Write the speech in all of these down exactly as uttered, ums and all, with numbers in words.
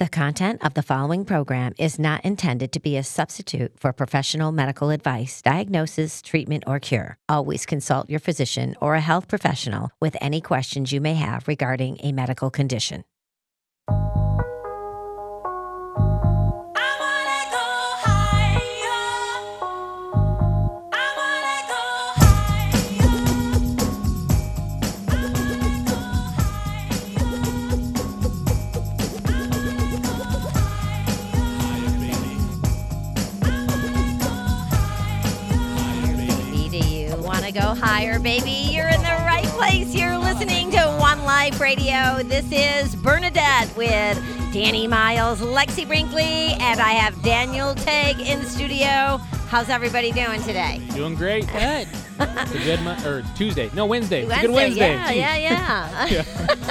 The content of the following program is not intended to be a substitute for professional medical advice, diagnosis, treatment, or cure. Always consult your physician or a health professional with any questions you may have regarding a medical condition. Go higher, baby. You're in the right place. You're listening to One Life Radio. This is Bernadette with Danny Miles, Lexi Brinkley, and I have Daniel Tagg in the studio. How's everybody doing today? Doing great. Good. It's a good mo- or Tuesday. No, Wednesday. Wednesday. It's a good Wednesday. Yeah, yeah, yeah.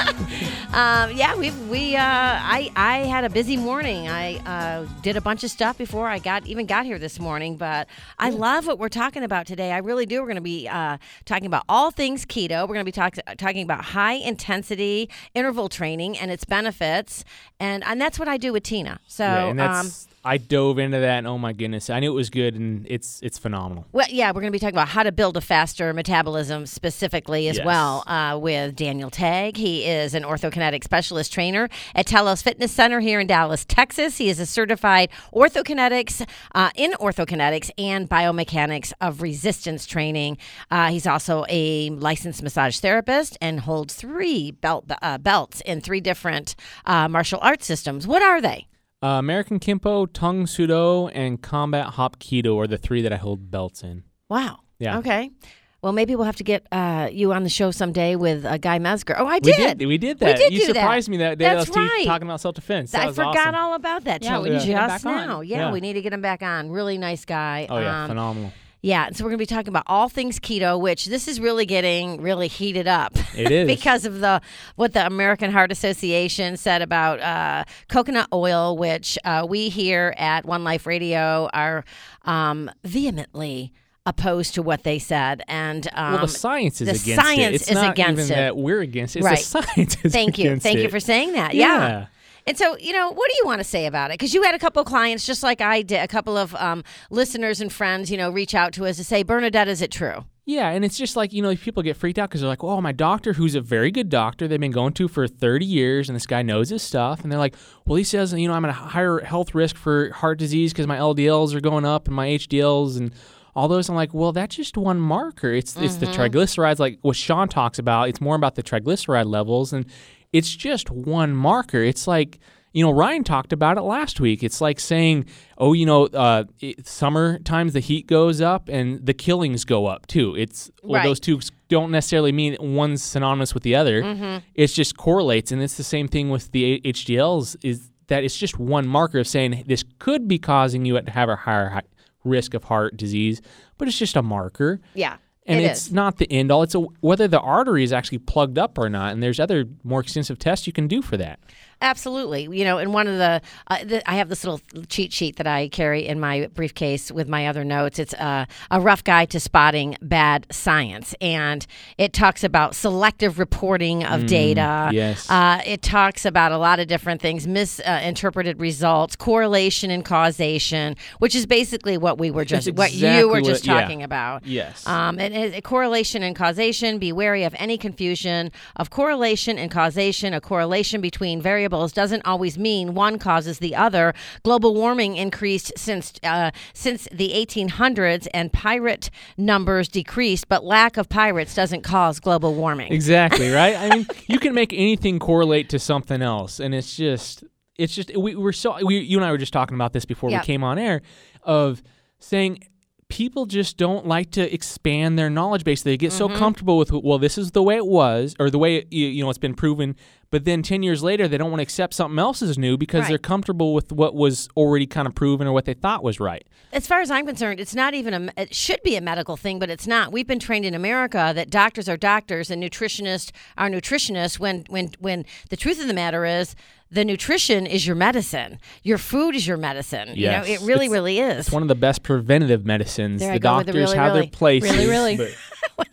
yeah. um, yeah, we we uh, I I had a busy morning. I uh, did a bunch of stuff before I got even got here this morning. But I yeah. love what we're talking about today. I really do. We're going to be uh, talking about all things keto. We're going to be talk- talking about high intensity interval training and its benefits, and and that's what I do with Tina. So. Yeah, and that's, um, I dove into that, and oh my goodness, I knew it was good, and it's it's phenomenal. Well, yeah, we're going to be talking about how to build a faster metabolism specifically as yes. well uh, with Daniel Tagg. He is an orthokinetic specialist trainer at Telos Fitness Center here in Dallas, Texas. He is a certified orthokinetics uh, in orthokinetics and biomechanics of resistance training. Uh, he's also a licensed massage therapist and holds three belt uh, belts in three different uh, martial arts systems. What are they? Uh, American Kempo, Tang Soo Do, and Combat Hop Keto are the three that I hold belts in. Wow. Yeah. Okay. Well, maybe we'll have to get uh, you on the show someday with uh, Guy Mesger. Oh, I We did. did. We did that. We did you do surprised that. me that day. That's that I was right. talking about self-defense. That I was forgot awesome. all about that. Yeah, till we need to get him just back on. now. Yeah, Yeah. we need to get him back on. Really nice guy. Oh, yeah. Um, Phenomenal. Yeah, and so we're going to be talking about all things keto, which this is really getting really heated up. It is. because of the what the American Heart Association said about uh, coconut oil, which uh, we here at One Life Radio are um, vehemently opposed to what they said. And um, well, the science is the against science it. It's is not against even it. that we're against it. It's Right. the science is Thank you. against Thank it. you for saying that. Yeah. Yeah. And so, you know, what do you want to say about it? Because you had a couple of clients, just like I did, a couple of um, listeners and friends, you know, reach out to us to say, Bernadette, is it true? Yeah, and it's just like, you know, people get freaked out because they're like, oh, my doctor, who's a very good doctor, they've been going to for thirty years, and this guy knows his stuff. And they're like, well, he says, you know, I'm at a higher health risk for heart disease because my L D Ls are going up and my H D Ls and all those. I'm like, well, that's just one marker. It's mm-hmm. it's the triglycerides, like what Sean talks about. It's more about the triglyceride levels, and it's just one marker. It's like, you know, Ryan talked about it last week. It's like saying, oh, you know, uh, it, summer times the heat goes up and the killings go up too. It's well, right. those two don't necessarily mean one's synonymous with the other. Mm-hmm. It just correlates, and it's the same thing with the H D Ls. Is that it's just one marker of saying this could be causing you to have a higher high risk of heart disease, but it's just a marker. Yeah. And it it's is. not the end all. It's a, whether the artery is actually plugged up or not. And there's other more extensive tests you can do for that. Absolutely. You know, and one of the, uh, the, I have this little cheat sheet that I carry in my briefcase with my other notes. It's uh, a rough guide to spotting bad science. And it talks about selective reporting of Mm, data. yes. Uh, it talks about a lot of different things, misinterpreted uh, results, correlation and causation, which is basically what we were just, That's what you exactly were just what- yeah. talking about. Yes. Um, and, and correlation and causation, be wary of any confusion of correlation and causation. A correlation between variables doesn't always mean one causes the other. Global warming increased since uh, since the eighteen hundreds, and pirate numbers decreased, but lack of pirates doesn't cause global warming. Exactly, right? I mean, you can make anything correlate to something else, and it's just, it's just, we, we're so, we, you and I were just talking about this before Yep. we came on air, of saying people just don't like to expand their knowledge base. They get Mm-hmm. so comfortable with, well, this is the way it was, or the way, it, you, you know, it's been proven, but then ten years later, they don't want to accept something else is new because Right. they're comfortable with what was already kind of proven or what they thought was right. As far as I'm concerned, it's not even a, it should be a medical thing, but it's not. We've been trained in America that doctors are doctors and nutritionists are nutritionists when, when, when the truth of the matter is the nutrition is your medicine. Your food is your medicine. Yes. You know, it really, It's- really is. It's one of the best preventative medicines. There I the go with the doctors really, have really. their places. Really, really. but-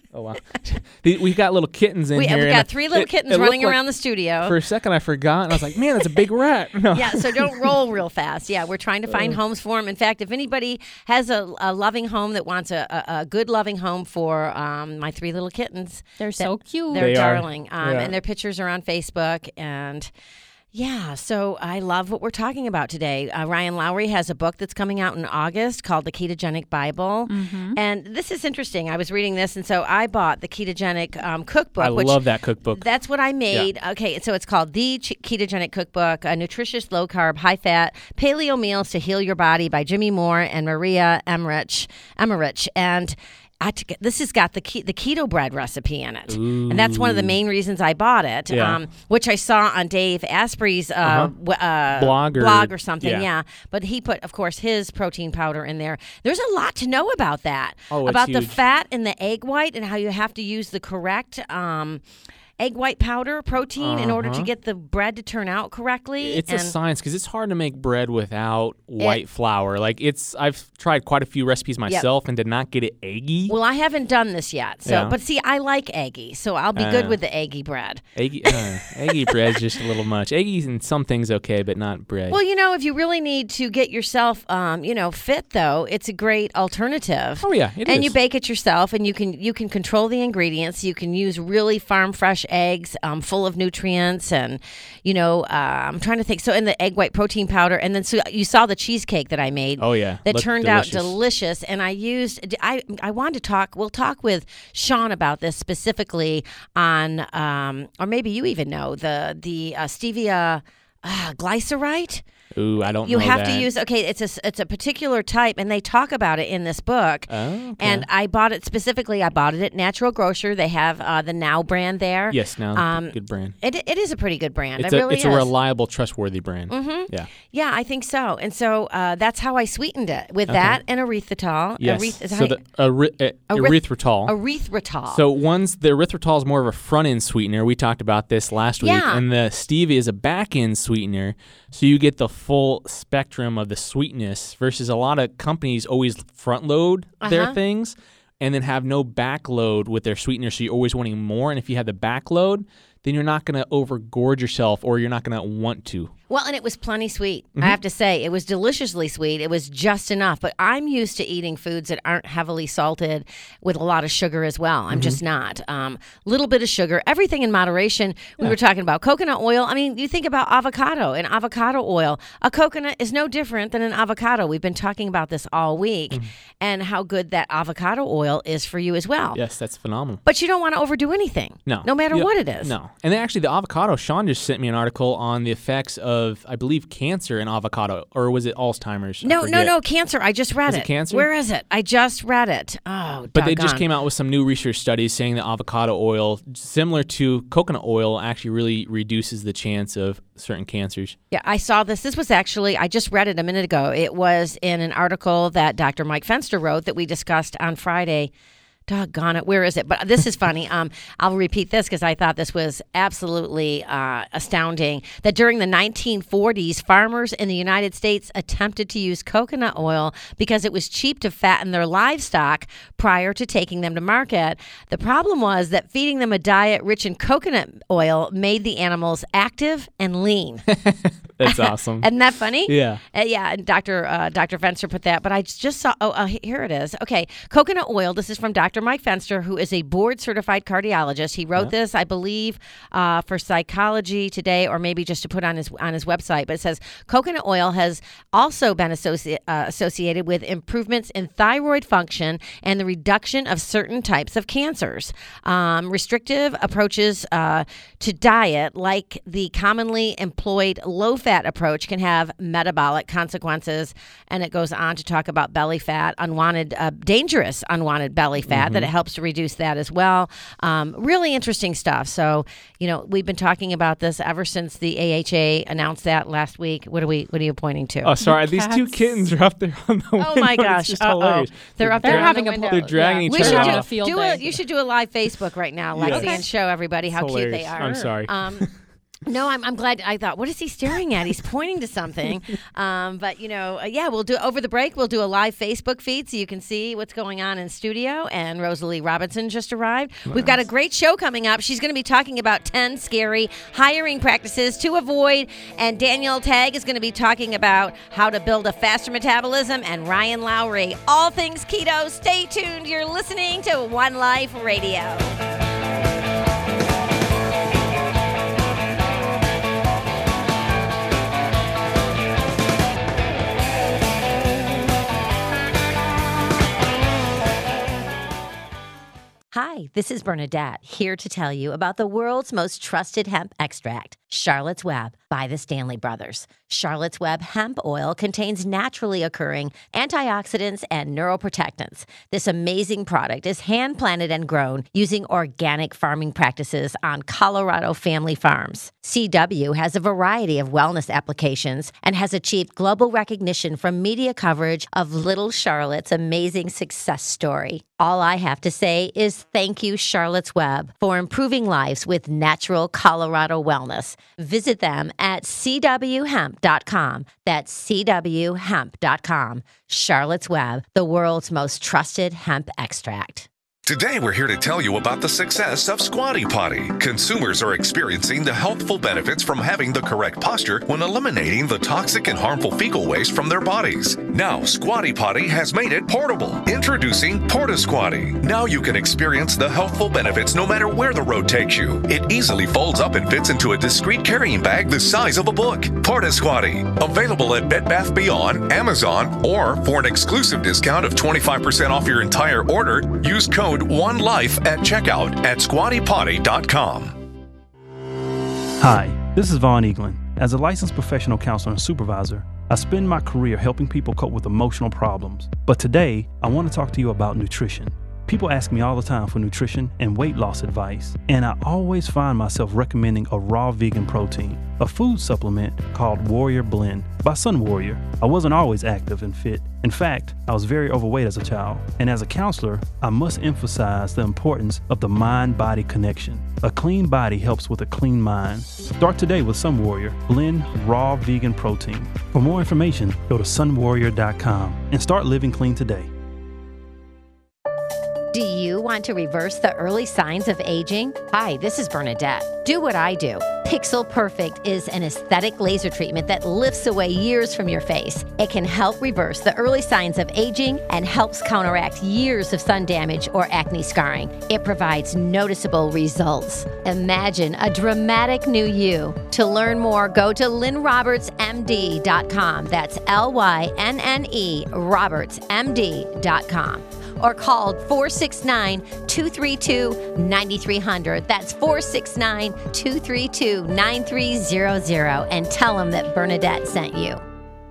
Oh, wow. The- we got little kittens in We, here. we and got three little it- kittens it looked running like- around the studio. For a second, I forgot, and I was like, man, that's a big rat. No. Yeah, so don't roll real fast. Yeah, we're trying to find homes for them. In fact, if anybody has a, a loving home that wants a, a, a good loving home for um, my three little kittens, They're so cute. they're They are. darling. Um, Yeah. And their pictures are on Facebook. And yeah, so I love what we're talking about today. Uh, Ryan Lowry has a book that's coming out in August called The Ketogenic Bible. Mm-hmm. And this is interesting. I was reading this, and so I bought the Ketogenic um, Cookbook. I which love that cookbook. That's what I made. Okay, so it's called The Ch- Ketogenic Cookbook, a nutritious, low-carb, high-fat paleo meals to heal your body by Jimmy Moore and Maria Emmerich. Emmerich. And I t- this has got the ke- the keto bread recipe in it, and that's one of the main reasons I bought it. Yeah. Um, which I saw on Dave Asprey's uh, Uh-huh. w- uh, Blog or- blog or something. yeah. Yeah. But he put, of course, his protein powder in there. There's a lot to know about that. Oh, it's about the huge. fat in the egg white and how you have to use the correct. Um, egg white powder protein in order to Uh-huh. get the bread to turn out correctly. It's and a science because it's hard to make bread without white flour. Like it's, I've tried quite a few recipes myself and did not get it eggy. Well, I haven't done this yet. So, Yeah. but see, I like eggy, so I'll be good Uh. with the eggy bread. Eggy, uh, eggy bread's just a little much. Eggy and some things okay, but not bread. Well, you know, if you really need to get yourself, um, you know, fit though, it's a great alternative. oh yeah, it and is. you bake it yourself, and you can you can control the ingredients. You can use really farm fresh eggs, um, full of nutrients, and you know, uh, I'm trying to think. So, in the egg white protein powder, and then so you saw the cheesecake that I made. Oh yeah, That Looked turned delicious. out delicious, and I used. I I wanted to talk. We'll talk with Sean about this specifically on, um, or maybe you even know the the uh, stevia uh, glycerite. Ooh, I don't You know have that. to use okay. It's a it's a particular type, and they talk about it in this book. Oh, okay. And I bought it specifically. I bought it at Natural Grocer. They have uh, the Now brand there. Yes, now Um, good brand. It, it is a pretty good brand. It's it a really it's is. a reliable, trustworthy brand. Mhm. Yeah. Yeah, I think so. And so uh, that's how I sweetened it with that and erythritol. Yes. Eryth- is so that the eri- uh, Eryth- erythritol. erythritol. So one's the erythritol is more of a front end sweetener. We talked about this last week, Yeah. and the stevia is a back end sweetener. So you get the full spectrum of the sweetness. Versus a lot of companies always front load their Uh-huh. things, and then have no back load with their sweetener. So you're always wanting more. And if you have the back load, then you're not going to overgorge yourself, or you're not going to want to. Well, and it was plenty sweet. Mm-hmm. I have to say, it was deliciously sweet. It was just enough. But I'm used to eating foods that aren't heavily salted with a lot of sugar as well. I'm Mm-hmm. just not. Um, little bit of sugar, everything in moderation. We were talking about coconut oil. I mean, you think about avocado and avocado oil. A coconut is no different than an avocado. We've been talking about this all week, Mm-hmm. and how good that avocado oil is for you as well. Yes, that's phenomenal. But you don't want to overdo anything. No. No matter You- what it is. No. And then actually, the avocado, Sean just sent me an article on the effects of, I believe, cancer in avocado. Or was it Alzheimer's? I No, no, forget. no, cancer. I just read Was it it. cancer? Where is it? I just read it. Oh, But they just doggone. came out with some new research studies saying that avocado oil, similar to coconut oil, actually really reduces the chance of certain cancers. Yeah, I saw this. This was actually, I just read it a minute ago. It was in an article that Doctor Mike Fenster wrote that we discussed on Friday. Doggone it, where is it? But this is funny. Um, I'll repeat this because I thought this was absolutely uh, astounding. That during the nineteen forties, farmers in the United States attempted to use coconut oil because it was cheap to fatten their livestock prior to taking them to market. The problem was that feeding them a diet rich in coconut oil made the animals active and lean. That's awesome. Isn't that funny? Yeah. Uh, yeah, and Doctor Uh, Doctor Fenster put that, but I just saw. Oh, uh, here it is. Okay, coconut oil. This is from Doctor Mike Fenster, who is a board-certified cardiologist. He wrote this, I believe, uh, for Psychology Today, or maybe just to put on his on his website. But it says coconut oil has also been associ- uh, associated with improvements in thyroid function and the reduction of certain types of cancers. Um, restrictive approaches uh, to diet, like the commonly employed low-fat approach, can have metabolic consequences. And it goes on to talk about belly fat, unwanted, uh, dangerous unwanted belly fat, Mm-hmm. that it helps to reduce that as well. Um, really interesting stuff. So, you know, we've been talking about this ever since the A H A announced that last week. What are we? What are you pointing to? Oh, sorry. These two Cats. kittens are up there on the window. Oh my It's gosh! just Uh-oh. hilarious. They're up They're there on having the a window. They're dragging yeah. each We other should off. do, a field do a, day. you should do a live Facebook right now, Lexi, Yes. and show everybody how It's cute they hilarious. are. I'm sorry. Um, No, I'm, I'm glad. I thought, what is he staring at? He's pointing to something. Um, but, you know, uh, yeah, we'll do over the break. We'll do a live Facebook feed so you can see what's going on in studio. And Rosalie Robinson just arrived. Nice. We've got a great show coming up. She's going to be talking about ten scary hiring practices to avoid. And Danielle Tagg is going to be talking about how to build a faster metabolism. And Ryan Lowry, all things keto. Stay tuned. You're listening to One Life Radio. Hi, this is Bernadette, here to tell you about the world's most trusted hemp extract, Charlotte's Web by the Stanley Brothers. Charlotte's Web hemp oil contains naturally occurring antioxidants and neuroprotectants. This amazing product is hand-planted and grown using organic farming practices on Colorado family farms. C W has a variety of wellness applications and has achieved global recognition from media coverage of Little Charlotte's amazing success story. All I have to say is thank you, Charlotte's Web, for improving lives with natural Colorado wellness. Visit them at c w hemp dot com. That's c w hemp dot com. Charlotte's Web, the world's most trusted hemp extract. Today, we're here to tell you about the success of Squatty Potty. Consumers are experiencing the healthful benefits from having the correct posture when eliminating the toxic and harmful fecal waste from their bodies. Now, Squatty Potty has made it portable. Introducing Porta Squatty. Now you can experience the healthful benefits no matter where the road takes you. It easily folds up and fits into a discreet carrying bag the size of a book. Porta Squatty. Available at Bed Bath Beyond, Amazon, or for an exclusive discount of twenty-five percent off your entire order, use code One Life at checkout at squatty potty dot com. Hi, this is Vaughn Eaglin. As a licensed professional counselor and supervisor, I spend my career helping people cope with emotional problems. But today, I want to talk to you about nutrition. People ask me all the time for nutrition and weight loss advice, and I always find myself recommending a raw vegan protein, a food supplement called Warrior Blend by Sun Warrior. I wasn't always active and fit. In fact, I was very overweight as a child, and as a counselor, I must emphasize the importance of the mind-body connection. A clean body helps with a clean mind. Start today with Sun Warrior Blend Raw Vegan Protein. For more information, go to sun warrior dot com and start living clean today. Do you want to reverse the early signs of aging? Hi, this is Bernadette. Do what I do. Pixel Perfect is an aesthetic laser treatment that lifts away years from your face. It can help reverse the early signs of aging and helps counteract years of sun damage or acne scarring. It provides noticeable results. Imagine a dramatic new you. To learn more, go to lynn roberts m d dot com. That's L Y N N E Roberts M D dot com. Or call four six nine, two three two, nine three zero zero. That's four six nine, two three two, nine three zero zero. And tell them that Bernadette sent you.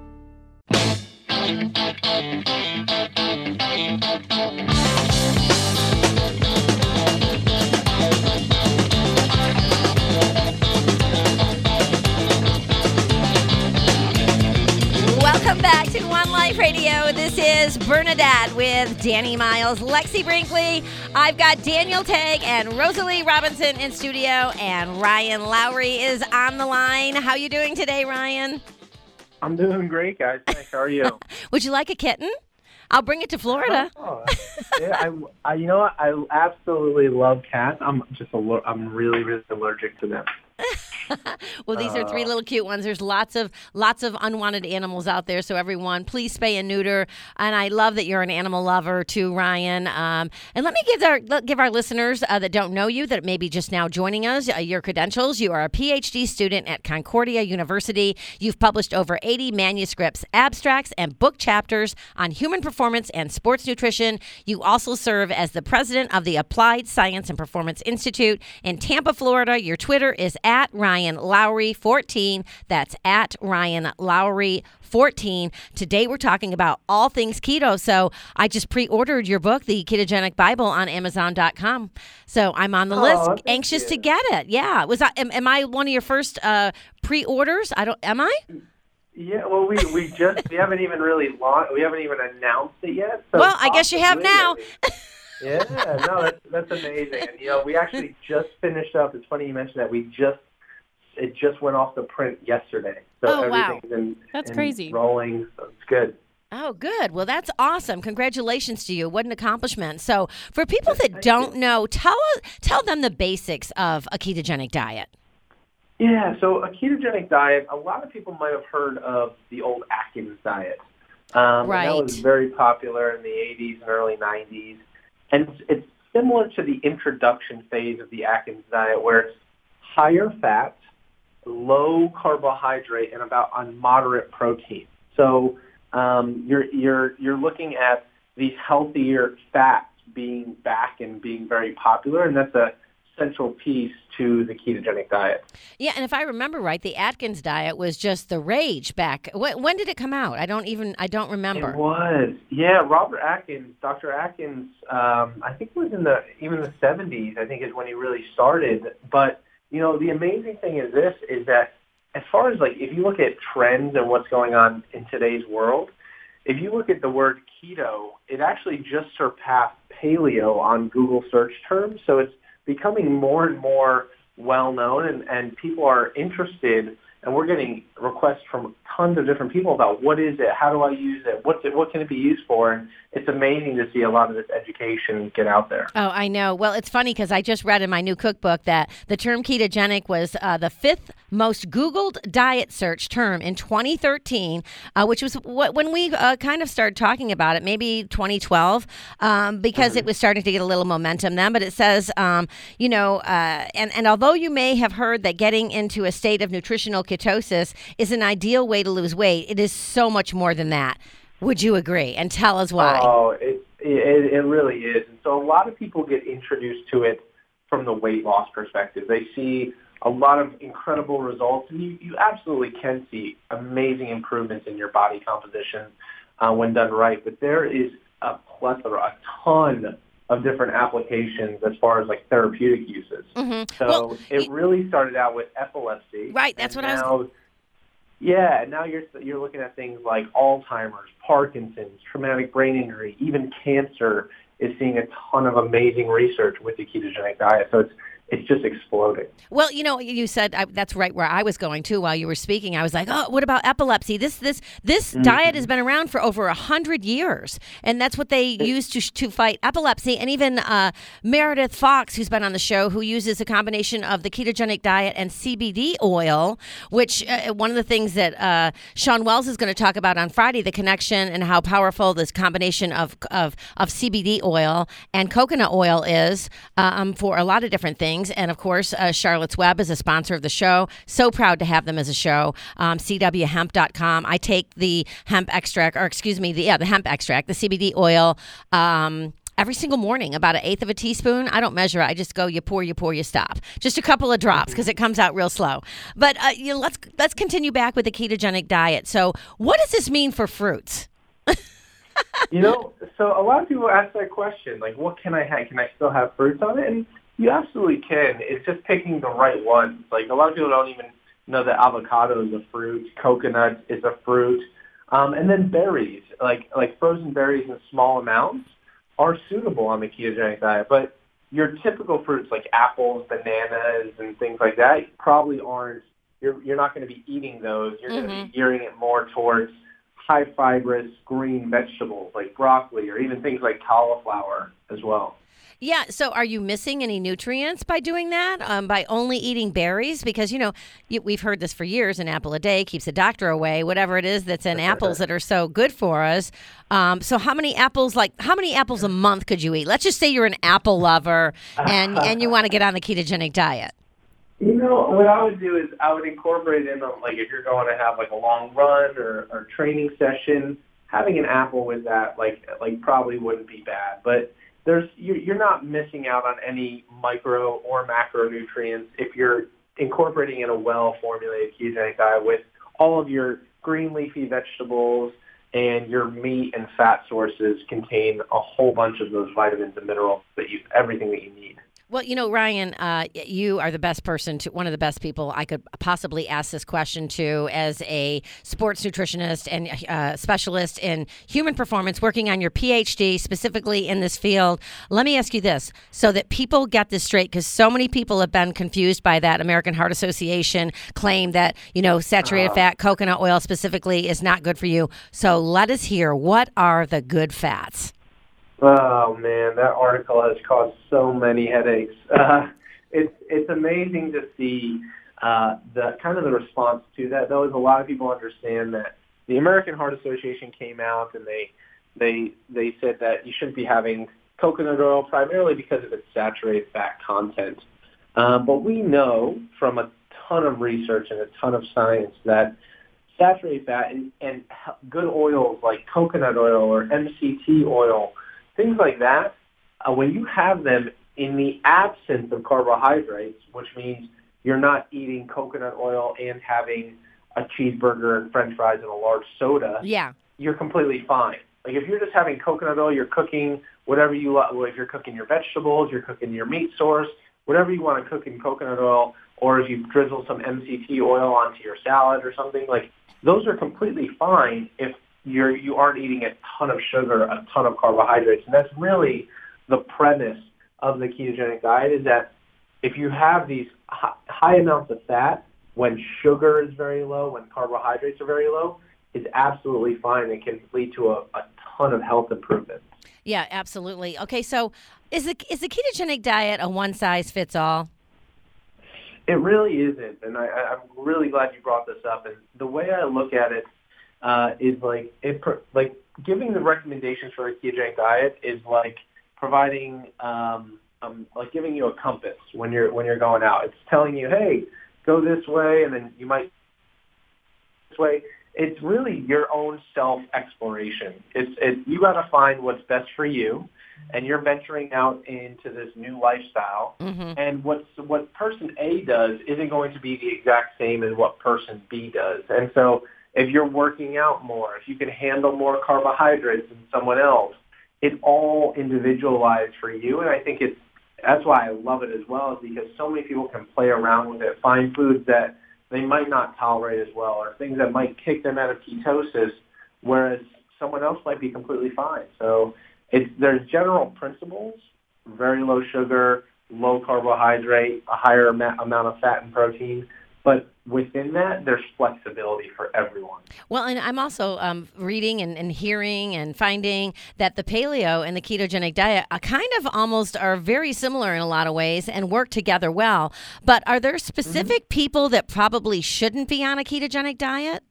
Welcome back to One Life Radio. This is Bernadette with Danny Miles, Lexi Brinkley. I've got Danielle Tagg and Rosalie Robinson in studio, and Ryan Lowry is on the line. How you doing today, Ryan? I'm doing great, guys. Thanks. How are you? Would you like a kitten? I'll bring it to Florida. Oh, yeah, I, I, you know what? I absolutely love cats. I'm just aller- I'm really, really allergic to them. Well, these are three little cute ones. There's lots of lots of unwanted animals out there, so everyone, please spay and neuter. And I love that you're an animal lover too, Ryan. Um, and let me give our give our listeners uh, that don't know you, that may be just now joining us, uh, your credentials. You are a P H D student at Concordia University. You've published over eighty manuscripts, abstracts, and book chapters on human performance and sports nutrition. You also serve as the president of the Applied Science and Performance Institute in Tampa, Florida. Your Twitter is at Ryan Lowry fourteen. That's at Ryan Lowry fourteen. Today we're talking about all things keto. So I just pre-ordered your book, The Ketogenic Bible, on amazon dot com. So I'm on the Oh, list, thank anxious you. to get it. Yeah. Was I, am, am I one of your first uh, pre-orders? I don't. Am I? Yeah. Well, we, we just we haven't even really launched. We haven't even announced it yet. So Well, I guess you have possibly, now. I mean, yeah. No, that's that's amazing. And you know, we actually just finished up. It's funny you mentioned that. We just it just went off the print yesterday. So Oh, wow. everything's in, That's in crazy. rolling, so it's good. Oh, good. Well, that's awesome. Congratulations to you. What an accomplishment. So for people that don't know, tell tell them the basics of a ketogenic diet. Yeah, so a ketogenic diet, a lot of people might have heard of the old Atkins diet. Um, Right. And that was very popular in the eighties and early nineties. And it's, it's similar to the introduction phase of the Atkins diet, where it's higher fat, low carbohydrate, and about on moderate protein. So um, you're you're you're looking at these healthier fats being back and being very popular, and that's a central piece to the ketogenic diet. Yeah, and if I remember right, the Atkins diet was just the rage back. When, when did it come out? I don't even, I don't remember. It was, yeah. Robert Atkins, Doctor Atkins, um, I think it was in the even the seventies. I think is when he really started. But you know, the amazing thing is this: is that as far as like if you look at trends and what's going on in today's world, if you look at the word keto, it actually just surpassed paleo on Google search terms. So it's becoming more and more well-known, and, and people are interested, and we're getting requests from tons of different people about what is it, how do I use it, what's it, what can it be used for, and it's amazing to see a lot of this education get out there. Oh, I know. Well, it's funny because I just read in my new cookbook that the term ketogenic was uh, the fifth most Googled diet search term in twenty thirteen, uh, which was what, when we uh, kind of started talking about it, maybe twenty twelve, um, because it was starting to get a little momentum then. But it says, um, you know, uh, and, and although you may have heard that getting into a state of nutritional ketosis is an ideal way to lose weight, it is so much more than that. Would you agree? And tell us why. Oh, it, it, it really is. And so a lot of people get introduced to it from the weight loss perspective. They see a lot of incredible results, and you, you absolutely can see amazing improvements in your body composition uh, when done right. But there is a plethora, a ton of different applications as far as like therapeutic uses. Mm-hmm. So Well, it really started out with epilepsy. Right, that's and what I was- now, Yeah, and now you're you're looking at things like Alzheimer's, Parkinson's, traumatic brain injury, even cancer is seeing a ton of amazing research with the ketogenic diet. So it's it's just exploding. Well, you know, you said I, that's right where I was going to while you were speaking. I was like, oh, what about epilepsy? This this this Mm-hmm. diet has been around for over a hundred years, and that's what they use to to fight epilepsy. And even uh, Meredith Fox, who's been on the show, who uses a combination of the ketogenic diet and C B D oil, which uh, one of the things that uh, Sean Wells is going to talk about on Friday, the connection and how powerful this combination of of, of C B D oil and coconut oil is um, for a lot of different things. And of course, uh, Charlotte's Web is a sponsor of the show. So proud to have them as a show. Um, C W hemp dot com. I take the hemp extract, or excuse me, the yeah, the hemp extract, the C B D oil. Um, Every single morning, about an eighth of a teaspoon. I don't measure it. I just go, you pour, you pour, you stop. Just a couple of drops because it comes out real slow. But uh, you know, let's let's continue back with the ketogenic diet. So, what does this mean for fruits? You know, so a lot of people ask that question, like, what can I have? Can I still have fruits on it? And you absolutely can. It's just picking the right ones. Like, a lot of people don't even know that avocado is a fruit, coconut is a fruit, um, and then berries, like like frozen berries in small amounts, are suitable on the ketogenic diet. But your typical fruits like apples, bananas, and things like that probably aren't. You're you're not going to be eating those. You're Mm-hmm. going to be gearing it more towards high fibrous green vegetables like broccoli or even things like cauliflower as well. Yeah. So, are you missing any nutrients by doing that? Um, by only eating berries? Because you know you, we've heard this for years: an apple a day keeps the doctor away. Whatever it is that's in apples that are so good for us. Um, so, how many apples? Like, how many apples a month could you eat? Let's just say you're an apple lover and and you want to get on the ketogenic diet. You know, what I would do is I would incorporate in, um, like, if you're going to have, like, a long run or, or training session, having an apple with that, like, like probably wouldn't be bad. But there's you're, you're not missing out on any micro or macronutrients if you're incorporating in a well-formulated ketogenic diet with all of your green leafy vegetables and your meat and fat sources contain a whole bunch of those vitamins and minerals that you everything that you need. Well, you know, Ryan, uh, you are the best person to, one of the best people I could possibly ask this question to as a sports nutritionist and uh, specialist in human performance, working on your P H D specifically in this field. Let me ask you this so that people get this straight, because so many people have been confused by that American Heart Association claim that, you know, saturated uh, fat, coconut oil specifically is not good for you. So let us hear, what are the good fats? Oh man, that article has caused so many headaches. Uh, it's it's amazing to see uh, the kind of the response to that. Though, is a lot of people understand that the American Heart Association came out and they they they said that you shouldn't be having coconut oil primarily because of its saturated fat content. Um, but we know from a ton of research and a ton of science that saturated fat and, and good oils like coconut oil or M C T oil, things like that, uh, when you have them in the absence of carbohydrates, which means you're not eating coconut oil and having a cheeseburger and french fries and a large soda, yeah, you're completely fine. Like if you're just having coconut oil, you're cooking whatever you want. Well, if you're cooking your vegetables, you're cooking your meat source, whatever you want to cook in coconut oil, or if you drizzle some M C T oil onto your salad or something, like those are completely fine if You're, you aren't eating a ton of sugar, a ton of carbohydrates. And that's really the premise of the ketogenic diet, is that if you have these high, high amounts of fat, when sugar is very low, when carbohydrates are very low, it's absolutely fine. It can lead to a, a ton of health improvement. Yeah, absolutely. Okay, so is the, is the ketogenic diet a one-size-fits-all? It really isn't, and I, I'm really glad you brought this up. And the way I look at it, Uh, is like it like giving the recommendations for a ketogenic diet is like providing um, um, like giving you a compass when you're when you're going out. It's telling you, hey, go this way, and then you might this way. It's really your own self exploration. It's it, you got to find what's best for you, and you're venturing out into this new lifestyle. Mm-hmm. And what's what person A does isn't going to be the exact same as what person B does, and so. If you're working out more, if you can handle more carbohydrates than someone else, it's all individualized for you. And I think it's that's why I love it as well, is because so many people can play around with it, find foods that they might not tolerate as well, or things that might kick them out of ketosis, whereas someone else might be completely fine. So it's there's general principles: very low sugar, low carbohydrate, a higher amount of fat and protein. But within that, there's flexibility for everyone. Well, and I'm also um, reading and, and hearing and finding that the paleo and the ketogenic diet are kind of almost are very similar in a lot of ways and work together well. But are there specific mm-hmm. people that probably shouldn't be on a ketogenic diet?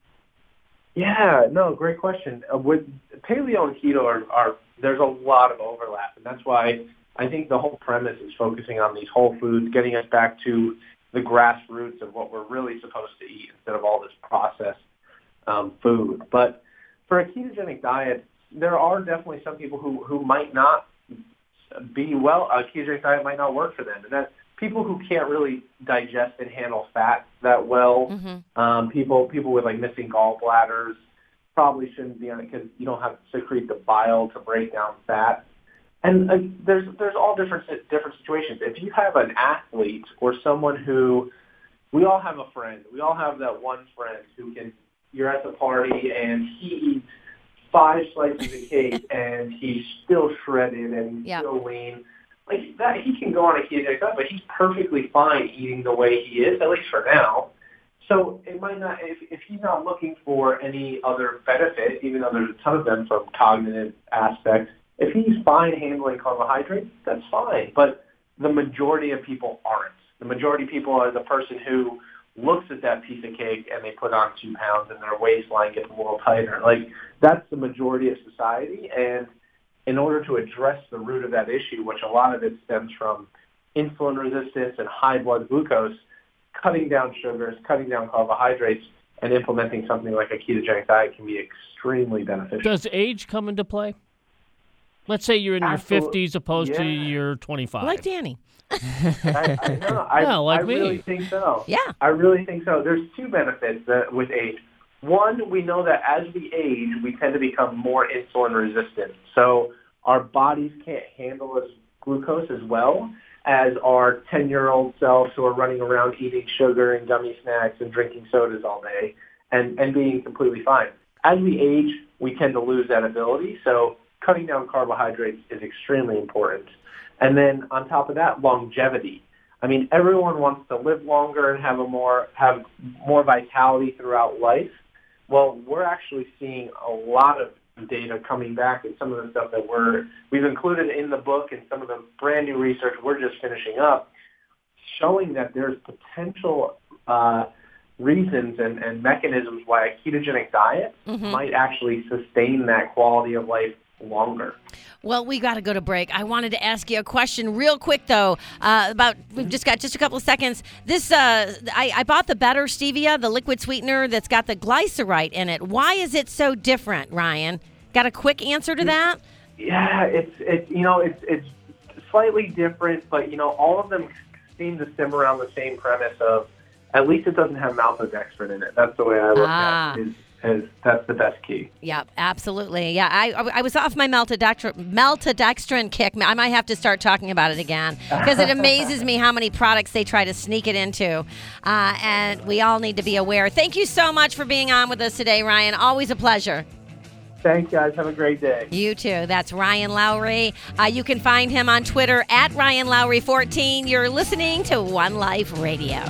Yeah, no, great question. Uh, with paleo and keto, are, are there's a lot of overlap, and that's why I think the whole premise is focusing on these whole foods, getting us back to the grassroots of what we're really supposed to eat instead of all this processed um, food. But for a ketogenic diet, there are definitely some people who, who might not be well, a ketogenic diet might not work for them. And that's people who can't really digest and handle fat that well. Mm-hmm. Um, people people with like missing gallbladders probably shouldn't be on it because you don't have to secrete the bile to break down fat. And uh, there's there's all different different situations. If you have an athlete or someone who, we all have a friend. We all have that one friend who can, you're at the party and he eats five slices of cake and he's still shredded and he's yep. still lean. Like that, he can go on a ketogenic diet, but he's perfectly fine eating the way he is, at least for now. So it might not, if, if he's not looking for any other benefit, even though there's a ton of them from cognitive aspects, if he's fine handling carbohydrates, that's fine. But the majority of people aren't. The majority of people are the person who looks at that piece of cake and they put on two pounds and their waistline gets a little tighter. Like, that's the majority of society. And in order to address the root of that issue, which a lot of it stems from insulin resistance and high blood glucose, cutting down sugars, cutting down carbohydrates, and implementing something like a ketogenic diet can be extremely beneficial. Does age come into play? Let's say you're in Absolutely. your fifties opposed yeah. to your twenty-five. Like Danny. I, I, no, I, yeah, like I me. really think so. Yeah. I really think so. There's two benefits that, with age. One, we know that as we age, we tend to become more insulin resistant. So our bodies can't handle as glucose as well. as our ten-year-old selves who are running around eating sugar and gummy snacks and drinking sodas all day and, and being completely fine. As we age, we tend to lose that ability, so cutting down carbohydrates is extremely important. And then on top of that, longevity. I mean, everyone wants to live longer and have a more have more vitality throughout life. Well, we're actually seeing a lot of data coming back, and some of the stuff that we're we've included in the book and some of the brand new research we're just finishing up, showing that there's potential uh, reasons and, and mechanisms why a ketogenic diet mm-hmm. might actually sustain that quality of life longer. Well, we got to go to break. I wanted to ask you a question real quick, though, uh, about, we've just got just a couple of seconds. This, uh, I, I bought the Better Stevia, the liquid sweetener that's got the glycerite in it. Why is it so different, Ryan? Got a quick answer to that? Yeah, it's, it's you know, it's, it's slightly different, but, you know, all of them seem to stem around the same premise of at least it doesn't have maltodextrin in it. That's the way I look ah. at it. Is, Is, that's the best key. Yeah, absolutely. Yeah, I I was off my maltodextrin, maltodextrin kick. I might have to start talking about it again because it amazes me how many products they try to sneak it into. Uh, and we all need to be aware. Thank you so much for being on with us today, Ryan. Always a pleasure. Thanks, guys. Have a great day. You too. That's Ryan Lowry. Uh, you can find him on Twitter at Ryan Lowry fourteen. You're listening to One Life Radio.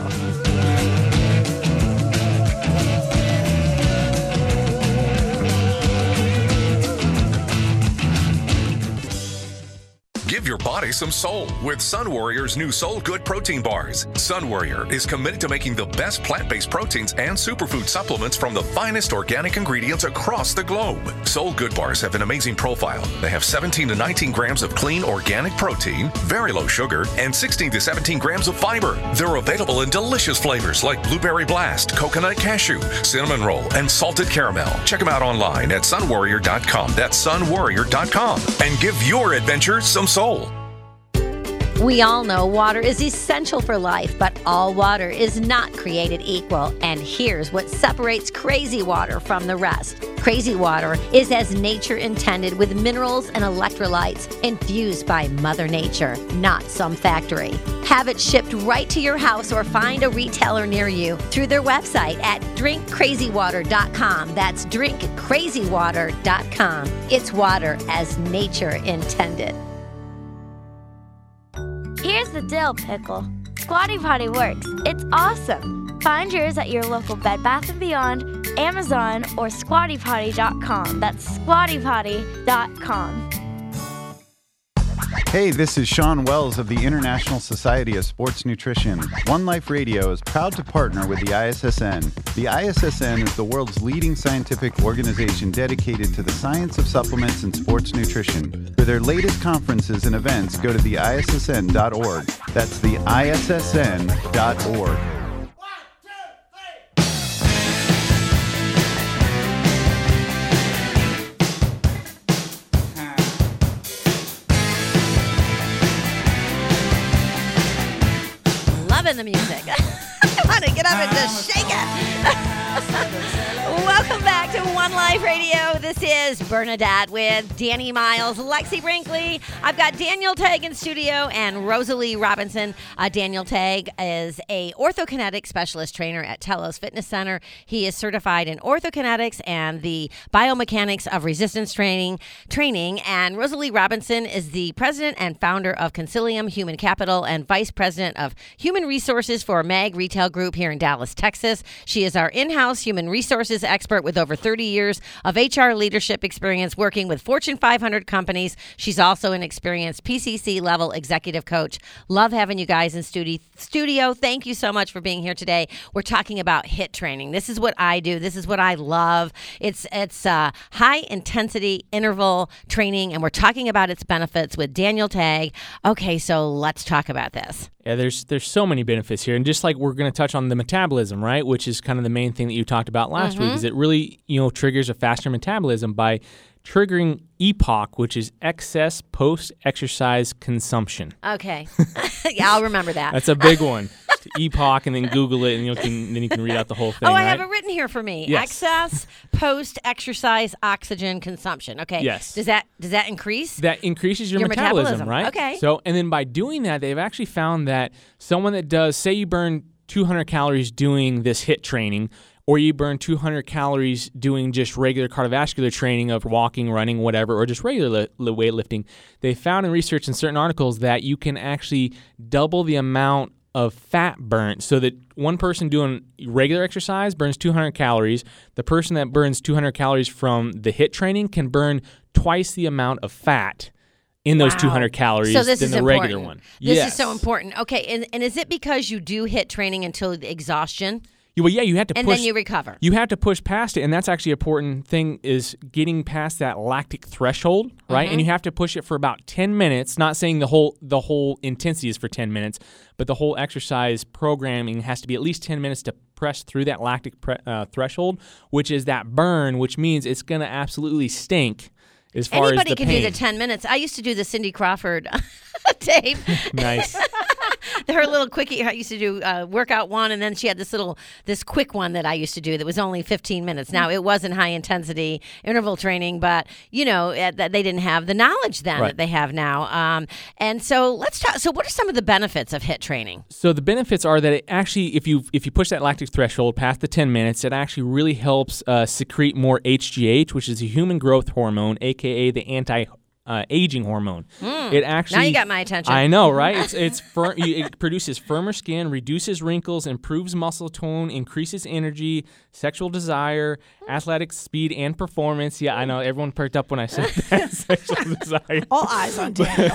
Give your body some soul with Sun Warrior's new Soul Good protein bars. Sun Warrior is committed to making the best plant-based proteins and superfood supplements from the finest organic ingredients across the globe. Soul Good bars have an amazing profile. They have seventeen to nineteen grams of clean organic protein, very low sugar, and sixteen to seventeen grams of fiber. They're available in delicious flavors like Blueberry Blast, Coconut Cashew, Cinnamon Roll, and Salted Caramel. Check them out online at sun warrior dot com. That's sun warrior dot com. And give your adventure some soul. We all know water is essential for life, but all water is not created equal. And here's what separates Crazy Water from the rest. Crazy Water is as nature intended, with minerals and electrolytes infused by Mother Nature, not some factory. Have it shipped right to your house or find a retailer near you through their website at drink crazy water dot com. That's drink crazy water dot com. It's water as nature intended. Here's the dill pickle. Squatty Potty works. It's awesome. Find yours at your local Bed Bath and Beyond, Amazon, or squatty potty dot com. That's squatty potty dot com. Hey, this is Sean Wells of the International Society of Sports Nutrition. One Life Radio is proud to partner with the I S S N. The I S S N is the world's leading scientific organization dedicated to the science of supplements and sports nutrition. For their latest conferences and events, go to the I S S N dot org. That's the I S S N dot org. The music. I want to get up and just shake it. Welcome back to One Life Radio. This is Bernadette with Danny Miles, Lexi Brinkley. I've got Daniel Tagg in studio and Rosalie Robinson. Uh, Daniel Tagg is a orthokinetic specialist trainer at Telos Fitness Center. He is certified in orthokinetics and the biomechanics of resistance training. Training. And Rosalie Robinson is the president and founder of Concilium Human Capital and vice president of Human Resources for Mag Retail Group here in Dallas, Texas. She is our in-house human resources expert with over thirty years of H R leadership experience working with Fortune five hundred companies. She's also an experienced P C C level executive coach. Love having you guys in studi- studio. Thank you so much for being here today. We're talking about HIIT training. This is what I do. This is what I love. It's it's uh, high intensity interval training, and we're talking about its benefits with Daniel Tagg. Okay, so let's talk about this. Yeah, there's there's so many benefits here, and just like we're going to touch on the metabolism, right, which is kind of the main thing that you talked about last mm-hmm. week, is it really you know triggers a faster metabolism by triggering E P O C, which is excess post-exercise consumption. Okay, yeah, I'll remember that. That's a big one. E P O C and then Google it, and you can then you can read out the whole thing. Oh, I right? have it written here for me. Yes. Excess post-exercise oxygen consumption. Okay. Yes. Does that does that increase? That increases your, Your metabolism, metabolism. right? Okay. So, and then by doing that, they've actually found that someone that does, say you burn two hundred calories doing this HIIT training, or you burn two hundred calories doing just regular cardiovascular training of walking, running, whatever, or just regular li- weightlifting, they found in research in certain articles that you can actually double the amount of fat burnt, so that one person doing regular exercise burns two hundred calories. The person that burns two hundred calories from the HIIT training can burn twice the amount of fat in those Wow. two hundred calories so this than is the important. regular one. This yes. is so important. Okay, and, and is it because you do HIIT training until the exhaustion, Yeah, Well, yeah, you have to and push. then you recover? You have to push past it, and that's actually an important thing is getting past that lactic threshold, right? Mm-hmm. And you have to push it for about ten minutes. Not saying the whole the whole intensity is for ten minutes, but the whole exercise programming has to be at least ten minutes to press through that lactic pre- uh, threshold, which is that burn, which means it's going to absolutely stink as far Anybody as the can pain. do the ten minutes. I used to do the Cindy Crawford tape. Nice. Her little quickie. I used to do uh, workout one, and then she had this little, this quick one that I used to do that was only fifteen minutes. Now it wasn't high intensity interval training, but you know uh, that they didn't have the knowledge then Right. that they have now. Um, and so let's talk. So what are some of the benefits of HIIT training? So the benefits are that it actually, if you if you push that lactic threshold past the ten minutes, it actually really helps uh, secrete more H G H, which is a human growth hormone, aka the anti. Uh, aging hormone. It actually Now you got my attention. I know, right? It's it's fir- you- it produces firmer skin, reduces wrinkles, improves muscle tone, increases energy, sexual desire, athletic speed, and performance. Yeah, I know everyone perked up when I said that. Sexual desire. All eyes on Daniel.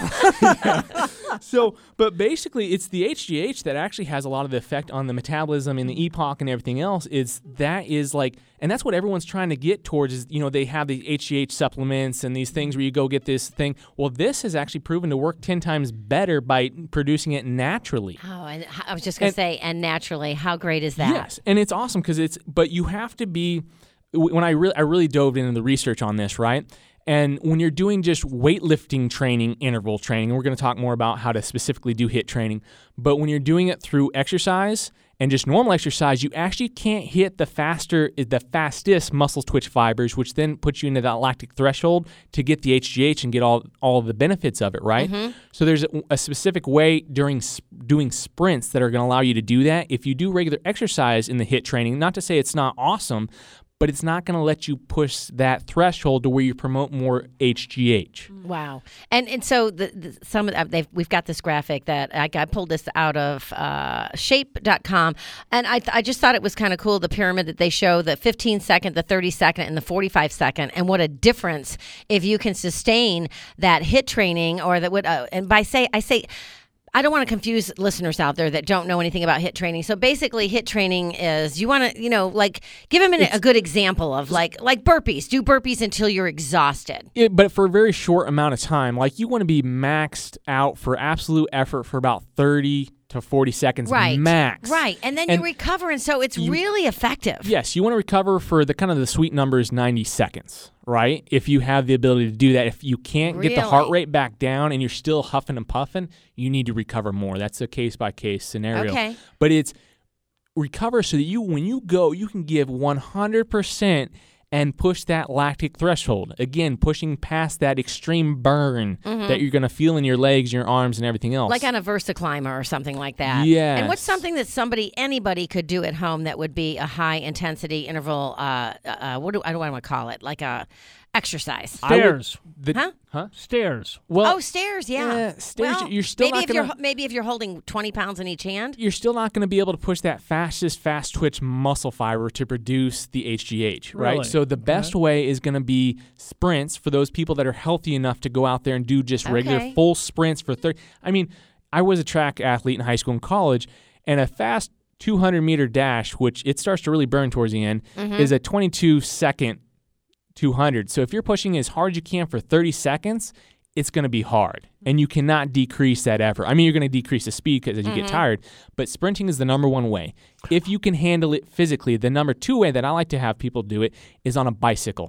So, but basically, it's the H G H that actually has a lot of the effect on the metabolism and the E P O C and everything else. Is that is like, and that's what everyone's trying to get towards. Is you know they have the H G H supplements and these things where you go get this thing. Well, this has actually proven to work ten times better by producing it naturally. Oh, and I was just going And- to say, and naturally, how great is that? Yes, and it's awesome because it's. But you have to be. When I really, I really dove into the research on this, right? And when you're doing just weightlifting training, interval training, and we're going to talk more about how to specifically do HIIT training, but when you're doing it through exercise and just normal exercise, you actually can't hit the faster, the fastest muscle twitch fibers, which then puts you into that lactic threshold to get the H G H and get all all of the benefits of it, right? Mm-hmm. So there's a, a specific way during sp- doing sprints that are going to allow you to do that. If you do regular exercise in the HIIT training, not to say it's not awesome, but it's not going to let you push that threshold to where you promote more H G H. Wow. And and so the, the, some of they've we've got this graphic that I, I pulled this out of uh, shape dot com, and I th- I just thought it was kind of cool, the pyramid that they show, the fifteen second, the thirty second, and the forty-five second, and what a difference if you can sustain that HIIT training or that would uh, and by say I say I don't want to confuse listeners out there that don't know anything about HIIT training. So basically, HIIT training is you want to, you know, like give them an, a good example of like like burpees. Do burpees until you're exhausted. It, but for a very short amount of time, like you want to be maxed out for absolute effort for about thirty to forty seconds Right. max. Right. And then And you recover. And so it's you- really effective. Yes, you want to recover for the kind of the sweet number is ninety seconds, right? If you have the ability to do that. If you can't get the heart Really? rate back down and you're still huffing and puffing, you need to recover more. That's a case-by-case scenario. Okay. But it's recover so that you, when you go, you can give one hundred percent and push that lactic threshold. Again, pushing past that extreme burn that you're going to feel in your legs, your arms, and everything else. Mm-hmm. Like on a VersaClimber or something like that. Yes. And what's something that somebody, anybody could do at home that would be a high intensity interval, uh, uh, what do I don't want to call it, like a exercise? I would- Stairs. the- Huh? Huh? Stairs. Well, oh, stairs, yeah. yeah, stairs, Well, you're still maybe not if you're gonna- ho- maybe if you're holding twenty pounds in each hand. you're still not going to be able to push that fastest fast twitch muscle fiber to produce the H G H, right? Really? So the best way is going to be sprints for those people that are healthy enough to go out there and do just regular Okay. full sprints for thirty. I mean, I was a track athlete in high school and college, and a fast two hundred meter dash, which it starts to really burn towards the end, Mm-hmm. is a twenty-two second two hundred. So if you're pushing as hard as you can for thirty seconds, it's going to be hard, and you cannot decrease that effort. I mean, you're going to decrease the speed because as you Mm-hmm. get tired, but sprinting is the number one way. If you can handle it physically, the number two way that I like to have people do it is on a bicycle.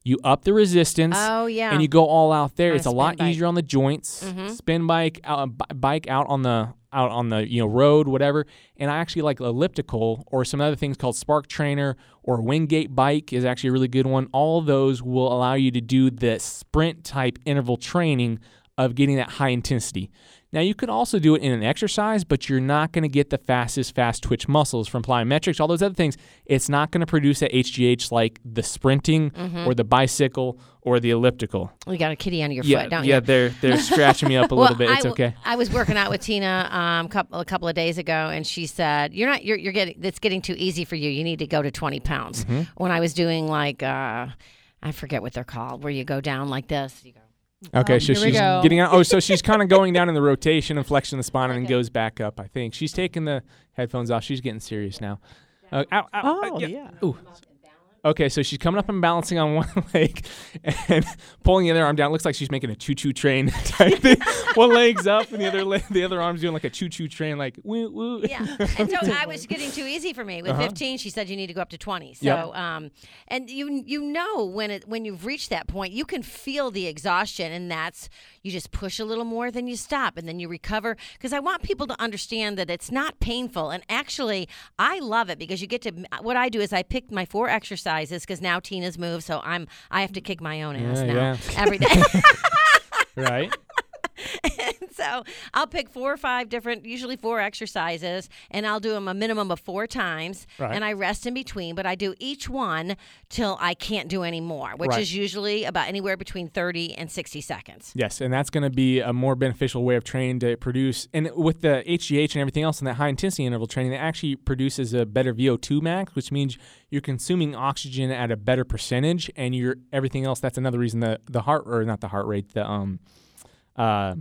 You up the resistance. Oh, yeah. And you go all out there. On a It's a spin lot bike. easier on the joints. Mhm. Spin bike, out, b- bike out on the out on the you know road, whatever. And I actually like elliptical or some other things called Spark Trainer or Wingate bike is actually a really good one. All of those will allow you to do the sprint type interval training of getting that high intensity. Now, you could also do it in an exercise, but you're not going to get the fastest fast twitch muscles from plyometrics, all those other things. It's not going to produce that H G H like the sprinting Mhm. or the bicycle or the elliptical. You got a kitty under your yeah, foot, don't yeah, you? they're they're scratching me up a Well, little bit. It's I, okay. I was working out with Tina um, couple, a couple of days ago, and she said, "You're not. You're, you're getting. It's getting too easy for you. You need to go to twenty pounds." Mhm. When I was doing like, uh, I forget what they're called, where you go down like this. You go. Okay, Um, so here we she's go. getting out. Oh, so she's kind of going down in the rotation and flexion the spine and then goes back up, I think. She's taking the headphones off. She's getting serious now. Uh, ow, ow, Oh, uh, yeah. Ooh. Okay, so she's coming up and balancing on one leg and pulling the other arm down. It looks like she's making a choo-choo train type thing. One leg's up and the other leg, the other arm's doing like a choo-choo train, like woo woo. Yeah, and so I was getting too easy for me. With Uh-huh. fifteen, she said you need to go up to twenty. So, Yep. um, and you you know when it when you've reached that point, you can feel the exhaustion, and that's you just push a little more, then you stop, and then you recover. Because I want people to understand that it's not painful, and actually, I love it because you get to. What I do is I pick my four exercises because now Tina's moved, so I'm I have to kick my own ass Yeah, now yeah. every day. Right. And so I'll pick four or five different, usually four exercises, and I'll do them a minimum of four times. Right. And I rest in between, but I do each one till I can't do any more, which Right. is usually about anywhere between thirty and sixty seconds. Yes, and that's going to be a more beneficial way of training to produce. And with the H G H and everything else in that high intensity interval training, it actually produces a better V O two max, which means you're consuming oxygen at a better percentage, and you're everything else. That's another reason the the heart or not the heart rate, the um, uh,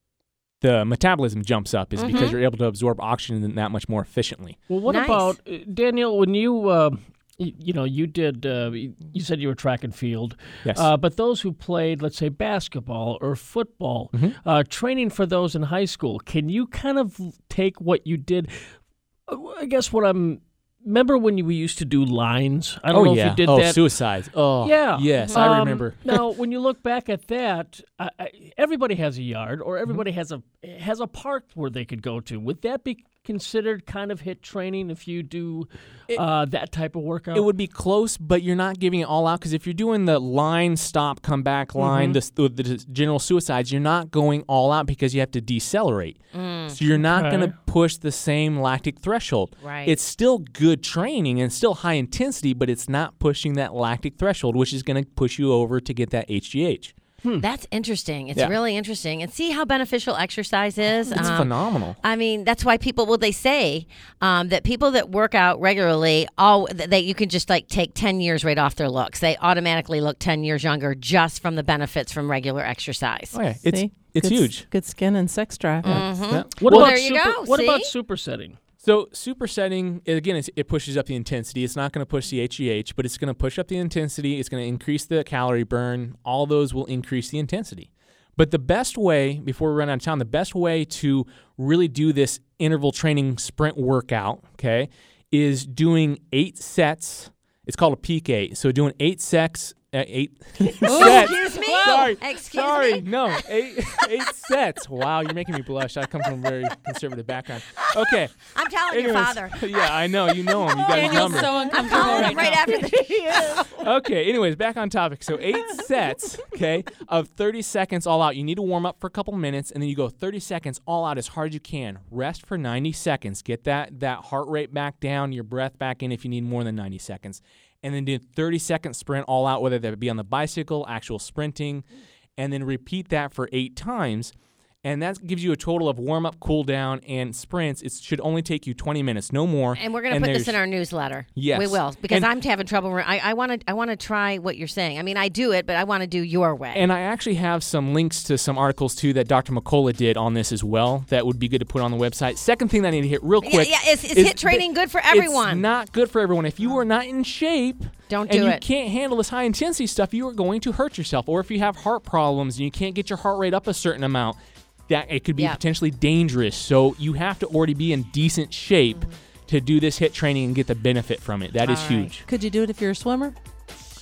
the metabolism jumps up is because Mhm. you're able to absorb oxygen that much more efficiently. Well, what Nice. about uh, Daniel? When you, uh, y- you know, you did. Uh, y- you said you were track and field. Yes. Uh, but those who played, let's say, basketball or football, Mhm. uh, training for those in high school, can you kind of take what you did? uh, I guess what I'm. Remember when you, we used to do lines? I don't oh know yeah. if you did oh, that. suicides. Oh Yeah. Yes, I Um, remember. Now, when you look back at that, I, I, everybody has a yard, or everybody Mm-hmm. has a has a park where they could go to. Would that be considered kind of hit training if you do uh, that type of workout? It would be close, but you're not giving it all out because if you're doing the line, stop, come back line, Mhm. the, the, the general suicides, you're not going all out because you have to decelerate. Mm. So you're not Okay. going to push the same lactic threshold. Right. It's still good training and still high intensity, but it's not pushing that lactic threshold, which is going to push you over to get that H G H. That's interesting. It's Yeah. really interesting. And see how beneficial exercise is. It's Um, phenomenal. I mean, that's why people. Well, they say um, that people that work out regularly, all that you can just like take ten years right off their looks. They automatically look ten years younger just from the benefits from regular exercise. Oh, yeah. It's, See? it's Good s- huge. Good skin and sex drive. Mhm. Yeah. What Well, about there you super, go, What about see? supersetting? So supersetting, again, it's, it pushes up the intensity. It's not going to push the H G H, but it's going to push up the intensity. It's going to increase the calorie burn. All those will increase the intensity. But the best way, before we run out of time, the best way to really do this interval training sprint workout, okay, is doing eight sets. It's called a peak eight. So doing eight sets. Uh, eight sets. Excuse me? Sorry. Excuse Sorry. me? No. Eight eight sets. Wow, you're making me blush. I come from a very conservative background. Okay. I'm telling your Anyways, father. Yeah, I know. You know him. You got his number. I'm calling him right after the Okay, anyways, back on topic. So eight sets, okay, of thirty seconds all out. You need to warm up for a couple minutes, and then you go thirty seconds all out as hard as you can. Rest for ninety seconds. Get that, that heart rate back down, your breath back in if you need more than ninety seconds. And then do thirty second sprint all out, whether that be on the bicycle, actual sprinting, and then repeat that for eight times. And that gives you a total of warm-up, cool-down, and sprints. It should only take you twenty minutes, no more. And we're going to put this there's- in our newsletter. Yes. We will, because And- I'm having trouble. re- I want to I want to try what you're saying. I mean, I do it, but I want to do your way. And I actually have some links to some articles, too, that Doctor McCullough did on this as well that would be good to put on the website. Second thing that I need to hit real Yeah, quick. yeah, is- is is HIIT training that good for everyone? It's not good for everyone. If you are not in shape Don't and do you it. can't handle this high-intensity stuff, you are going to hurt yourself. Or if you have heart problems and you can't get your heart rate up a certain amount, that it could be Yeah. potentially dangerous. So you have to already be in decent shape to do this HIIT training and get the benefit from it. That is All right. huge. Could you do it if you're a swimmer?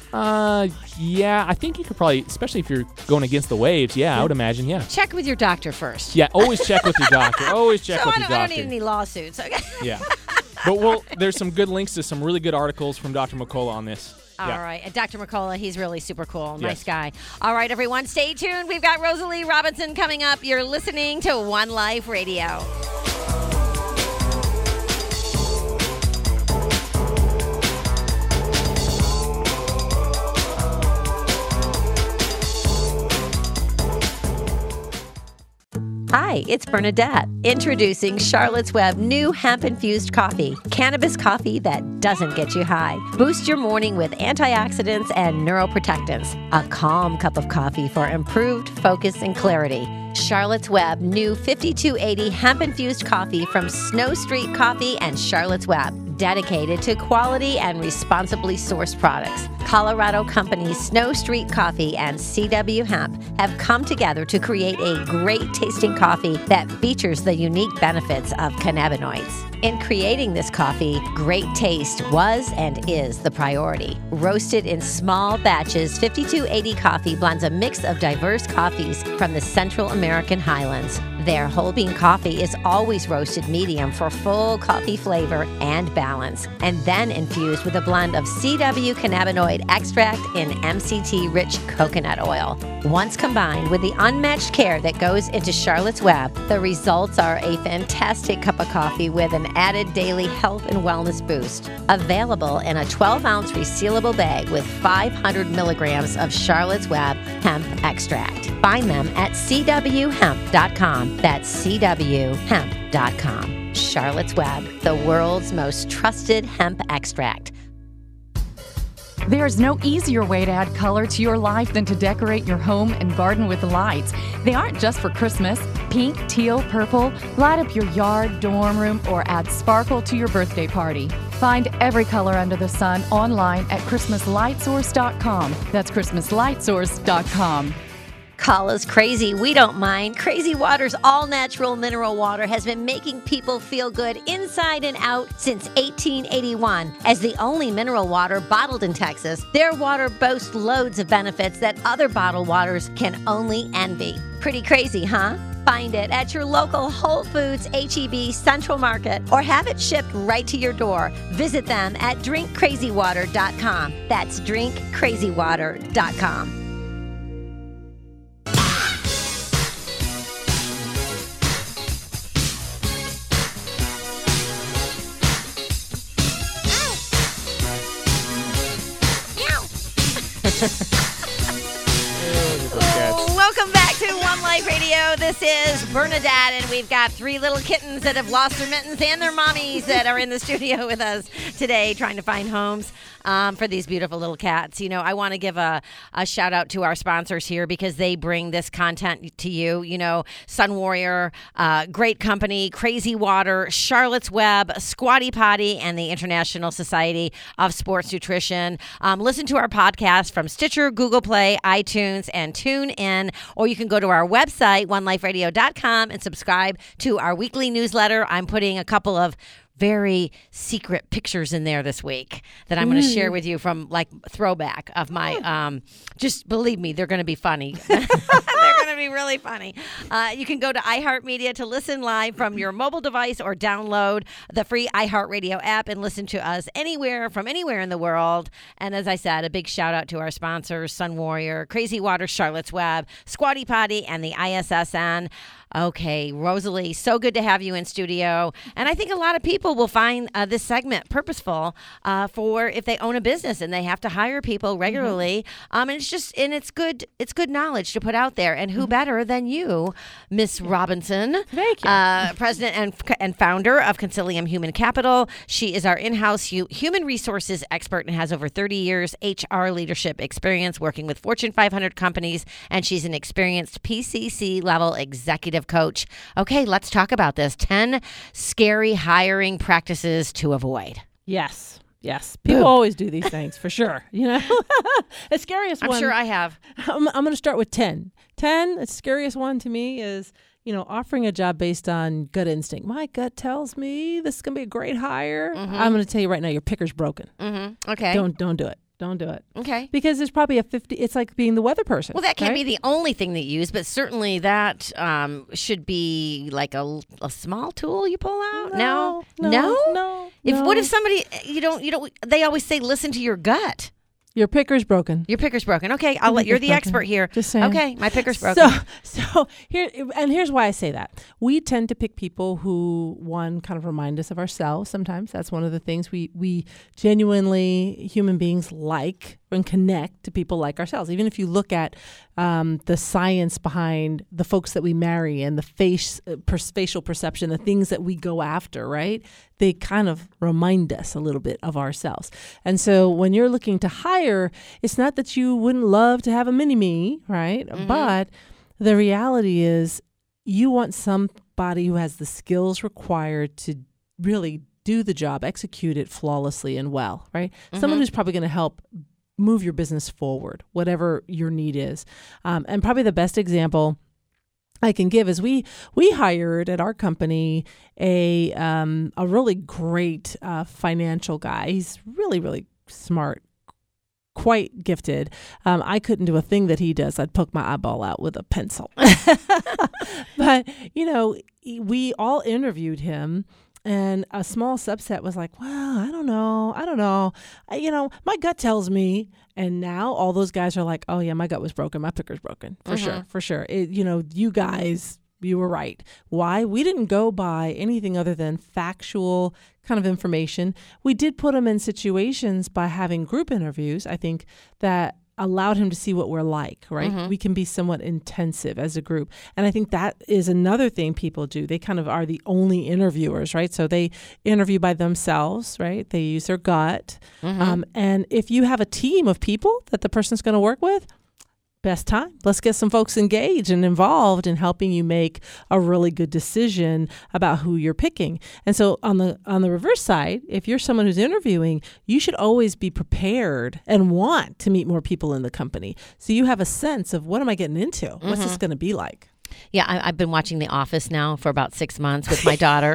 Uh, yeah, I think you could probably, especially if you're going against the waves. Yeah, I would imagine. Yeah. Check with your doctor first. Yeah, always check with your doctor. Always check so with I your don't, I doctor. don't need any lawsuits. Okay. Yeah. But we'll, there's some good links to some really good articles from Doctor McCullough on this. All yeah. right. Uh, Doctor McCullough, he's really super cool. Nice Yes. guy. All right, everyone, stay tuned. We've got Rosalie Robinson coming up. You're listening to One Life Radio. Hi, it's Bernadette, introducing Charlotte's Web new hemp-infused coffee. Cannabis coffee that doesn't get you high. Boost your morning with antioxidants and neuroprotectants. A calm cup of coffee for improved focus and clarity. Charlotte's Web new fifty-two eighty hemp-infused coffee from Snow Street Coffee and Charlotte's Web. Dedicated to quality and responsibly sourced products. Colorado companies Snow Street Coffee and C W Hemp have come together to create a great tasting coffee that features the unique benefits of cannabinoids. In creating this coffee, great taste was and is the priority. Roasted in small batches, fifty-two eighty coffee blends a mix of diverse coffees from the Central American highlands. Their whole bean coffee is always roasted medium for full coffee flavor and balance, and then infused with a blend of C W cannabinoid extract in M C T-rich coconut oil. Once combined with the unmatched care that goes into Charlotte's Web, the results are a fantastic cup of coffee with an added daily health and wellness boost. Available in a twelve ounce resealable bag with five hundred milligrams of Charlotte's Web hemp extract. Find them at C W hemp dot com. That's C W hemp dot com. Charlotte's Web, the world's most trusted hemp extract. There's no easier way to add color to your life than to decorate your home and garden with lights. They aren't just for Christmas. Pink, teal, purple, light up your yard, dorm room, or add sparkle to your birthday party. Find every color under the sun online at Christmas light source dot com. That's Christmas light source dot com. Call us crazy. We don't mind. Crazy Water's all-natural mineral water has been making people feel good inside and out since eighteen eighty-one. As the only mineral water bottled in Texas, their water boasts loads of benefits that other bottled waters can only envy. Pretty crazy, huh? Find it at your local Whole Foods, H E B, Central Market, or have it shipped right to your door. Visit them at drink crazy water dot com. That's drink crazy water dot com. Oh, welcome back to One Life Radio. This is Bernadette, and we've got three little kittens that have lost their mittens and their mommies that are in the studio with us today trying to find homes um, for these beautiful little cats. You know, I want to give a, a shout out to our sponsors here because they bring this content to you. You know, Sun Warrior, uh, great company, Crazy Water, Charlotte's Web, Squatty Potty, and the International Society of Sports Nutrition. Um, listen to our podcast from Stitcher, Google Play, iTunes, and TuneIn, or you can go to our website, one life radio dot com, and subscribe to our weekly newsletter. I'm putting a couple of very secret pictures in there this week that I'm going to share with you from like throwback of my, um, just believe me, they're going to be funny. They're going to be really funny. Uh, you can go to iHeartMedia to listen live from your mobile device or download the free iHeartRadio app and listen to us anywhere from anywhere in the world. And as I said, a big shout out to our sponsors, Sun Warrior, Crazy Water, Charlotte's Web, Squatty Potty, and the I S S N. Okay, Rosalie, so good to have you in studio. And I think a lot of people will find uh, this segment purposeful uh, for if they own a business and they have to hire people regularly. Mm-hmm. Um, and it's just, and it's good, it's good knowledge to put out there. And who mm-hmm. better than you, Miss Robinson? Thank you. Uh, president and, and founder of Concilium Human Capital. She is our in-house hu- human resources expert and has over thirty years H R leadership experience working with Fortune five hundred companies. And she's an experienced P C C level executive coach. Okay, let's talk about this. ten scary hiring practices to avoid. Yes. Yes. People Boom. always do these things for sure. You know, the scariest I'm one. I'm sure I have. I'm, I'm going to start with ten. ten, the scariest one to me is, you know, offering a job based on gut instinct. My gut tells me this is going to be a great hire. Mm-hmm. I'm going to tell you right now, your picker's broken. Mm-hmm. Okay. Don't, don't do it. Don't do it. Okay. Because there's probably a fifty. It's like being the weather person. Well, that can't right? be the only thing that you use, but certainly that um, should be like a, a small tool you pull out. No, no, no. no, If no. what if somebody you don't you don't they always say listen to your gut. Your picker's broken. Your picker's broken. Okay, I'll let you're the broken. expert here. Just saying. Okay, my picker's broken. So, so here, and here's why I say that. We tend to pick people who, one, kind of remind us of ourselves sometimes. That's one of the things we, we genuinely, human beings, like and connect to people like ourselves. Even if you look at um, the science behind the folks that we marry and the face, uh, per, facial perception, the things that we go after, right? They kind of remind us a little bit of ourselves. And so when you're looking to hire, it's not that you wouldn't love to have a mini-me, right? Mm-hmm. But the reality is you want somebody who has the skills required to really do the job, execute it flawlessly and well, right? Mm-hmm. Someone who's probably going to help move your business forward, whatever your need is. Um, and probably the best example I can give is we we hired at our company a um, a really great uh, financial guy. He's really, really smart, quite gifted. Um, I couldn't do a thing that he does. I'd poke my eyeball out with a pencil. But, you know, we all interviewed him. And a small subset was like, well, I don't know. I don't know. I, you know, my gut tells me. And now all those guys are like, oh, yeah, my gut was broken. My picker's broken. For mm-hmm. sure. For sure. It, you know, you guys, you were right. Why? We didn't go by anything other than factual kind of information. We did put them in situations by having group interviews, I think, that allowed him to see what we're like, right? Mm-hmm. We can be somewhat intensive as a group. And I think that is another thing people do. They kind of are the only interviewers, right? So they interview by themselves, right? They use their gut. Mm-hmm. Um, and if you have a team of people that the person's going to work with, best time. Let's get some folks engaged and involved in helping you make a really good decision about who you're picking. And so on the on the reverse side, if you're someone who's interviewing, you should always be prepared and want to meet more people in the company. So you have a sense of what am I getting into? Mm-hmm. What's this going to be like? Yeah, I, I've been watching The Office now for about six months with my daughter.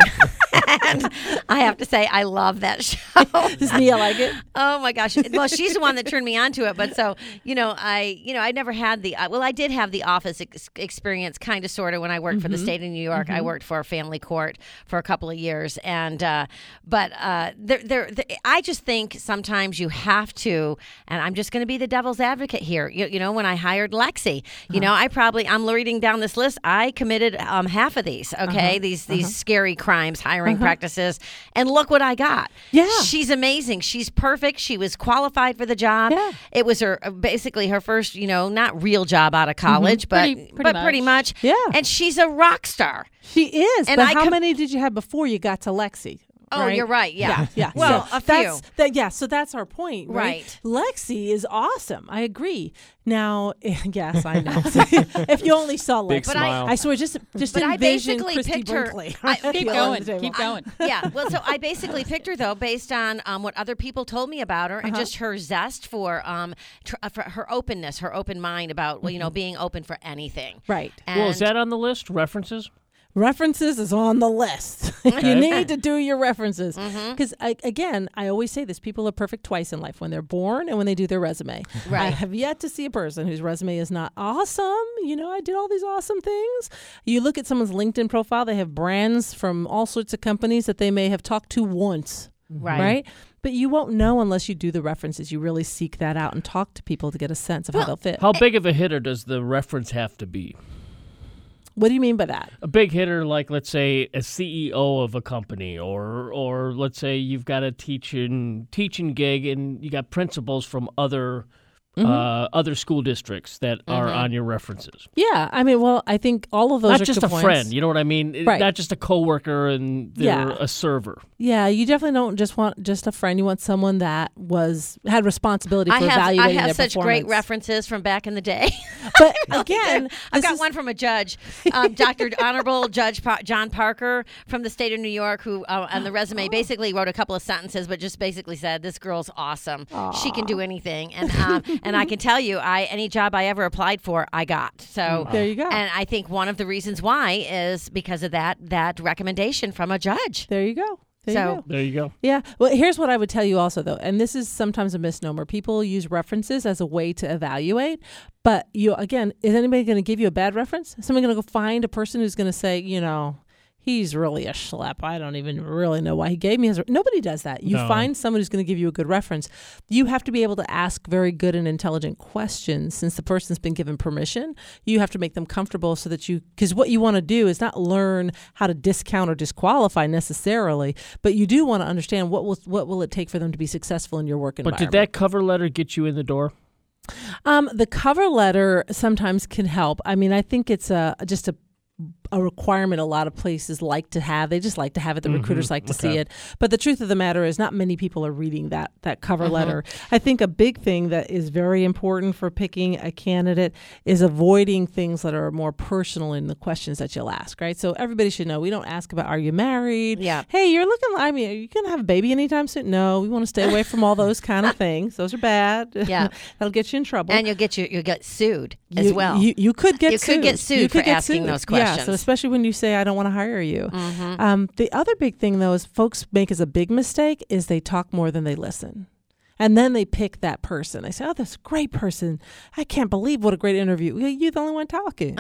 And I have to say, I love that show. Does Mia like it? Oh my gosh! Well, she's the one that turned me onto it. But so you know, I you know I never had the well, I did have the Office ex- experience, kind of, sort of, when I worked mm-hmm. for the state of New York. Mm-hmm. I worked for a family court for a couple of years, and uh, but uh, there, there, I just think sometimes you have to, and I'm just going to be the devil's advocate here. You, you know, when I hired Lexi, you uh-huh. know, I probably I'm reading down this list. I committed um, half of these. Okay, uh-huh. these these uh-huh. scary crimes, hiring uh-huh. practices, and look what I got. Yeah, she's amazing. She's perfect. She was qualified for the job. Yeah. It was her basically her first, you know, not real job out of college, mm-hmm. but pretty, pretty but much. pretty much. Yeah, and she's a rock star. She is. And but I how com- many did you have before you got to Lexi? Oh, right? you're right. Yeah. Yeah. yeah. Well, so a few. That's, that, yeah. So that's our point, right? Right. Lexi is awesome. I agree. Now, yes, I know. If you only saw Lexi, Big but smile. I, I swear, just just But I envision basically Christy picked her- Brinkley. I- Keep going. Keep going. Yeah. Well, so I basically picked her though based on um, what other people told me about her, and Uh-huh. just her zest for um tr- uh, for her openness, her open mind about well, you know, being open for anything. Right. And Well, is that on the list? References? References is on the list. Okay. You need to do your references. Mhm. Because, again, I always say this. People are perfect twice in life, when they're born and when they do their resume. Right. I have yet to see a person whose resume is not awesome. You know, I did all these awesome things. You look at someone's LinkedIn profile, they have brands from all sorts of companies that they may have talked to once. Right. Right? But you won't know unless you do the references. You really seek that out and talk to people to get a sense of Well, how they'll fit. How big of a hitter does the reference have to be? What do you mean by that? A big hitter, like let's say a C E O of a company, or or let's say you've got a teaching teaching gig and you got principals from other mm-hmm. uh, other school districts that mm-hmm. are on your references. Yeah, I mean, well, I think all of those Not are just good a points. friend, you know what I mean? Right. Not just a coworker and they're Yeah. a server. Yeah, you definitely don't just want just a friend. You want someone that was had responsibility for I have, I evaluating have their such great performance. references from back in the day. But again, I've this got is- one from a judge, um, Doctor Honorable Judge pa- John Parker from the state of New York, who uh, on the resume basically wrote a couple of sentences, but just basically said, "This girl's awesome. She can do anything." And um, and I can tell you, I any job I ever applied for, I got. So There you go. And I think one of the reasons why is because of that that recommendation from a judge. There you go. There so you go. There you go. Yeah. Well, here's what I would tell you also, though, and this is sometimes a misnomer. People use references as a way to evaluate, but you again, is anybody going to give you a bad reference? Is somebody going to go find a person who's going to say, you know, he's really a schlep. I don't even really know why he gave me his. Nobody does that. You No. find someone who's going to give you a good reference. You have to be able to ask very good and intelligent questions since the person's been given permission. You have to make them comfortable so that you, because what you want to do is not learn how to discount or disqualify necessarily, but you do want to understand what will what will it take for them to be successful in your work But environment. did that cover letter get you in the door? Um, the cover letter sometimes can help. I mean, I think it's a just a a requirement a lot of places like to have. They just like to have it. The Mhm. recruiters like to see Okay. it. But the truth of the matter is not many people are reading that that cover letter. I think a big thing that is very important for picking a candidate is avoiding things that are more personal in the questions that you'll ask, right? So everybody should know we don't ask about, are you married? Yeah. Hey, you're looking, I mean, are you going to have a baby anytime soon? No, we want to stay away from all those kind of things. Those are bad. Yeah. That'll get you in trouble. and you'll get you you'll get sued as You- well. You, you could get You sued. could get sued You for could get asking sued. those Yeah, questions. so especially when you say, I don't want to hire you. Mhm. Um, the other big thing, though, is folks make as a big mistake is they talk more than they listen. And then they pick that person. They say, oh, that's a great person. I can't believe what a great interview. Well, you're the only one talking.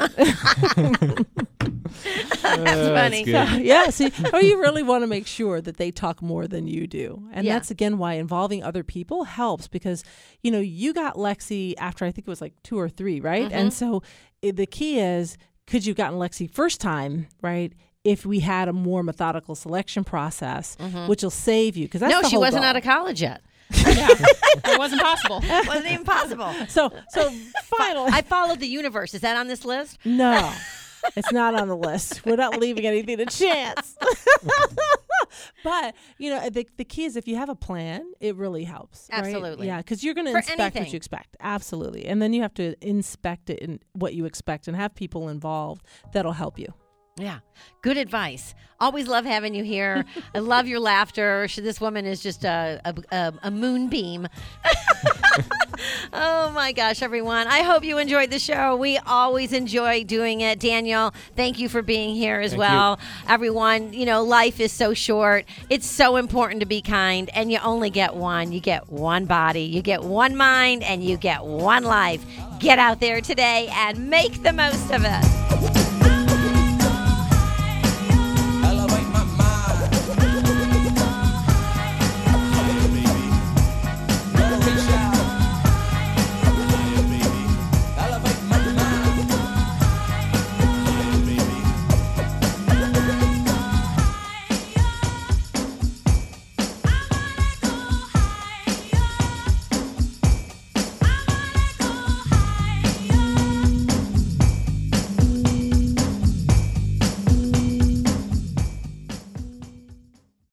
That's funny. good. So, yeah, see, or you really want to make sure that they talk more than you do. And Yeah. that's, again, why involving other people helps because, you know, you got Lexi after I think it was like two or three, right? Mm-hmm. And so eh, the key is, could you have gotten Lexi first time, right? If we had a more methodical selection process, which will save you. Because that's no, the she whole wasn't goal. out of college yet. It wasn't possible. It wasn't even possible. So, so finally. I followed the universe. Is that on this list? No, it's not on the list. We're not leaving anything to chance. But, you know, the, the key is if you have a plan, it really helps. right? Absolutely. Yeah, because you're going to For inspect anything. what you expect. Absolutely. And then you have to inspect it in what you expect and have people involved that'll help you. Yeah. Good advice. Always love having you here. I love your laughter. She, this woman is just a, a, a, a moonbeam. Oh, my gosh, everyone. I hope you enjoyed the show. We always enjoy doing it. Daniel, thank you for being here as Thank well. Everyone, you know, life is so short. It's so important to be kind, and you only get one. You get one body, you get one mind, and you get one life. Get out there today and make the most of it.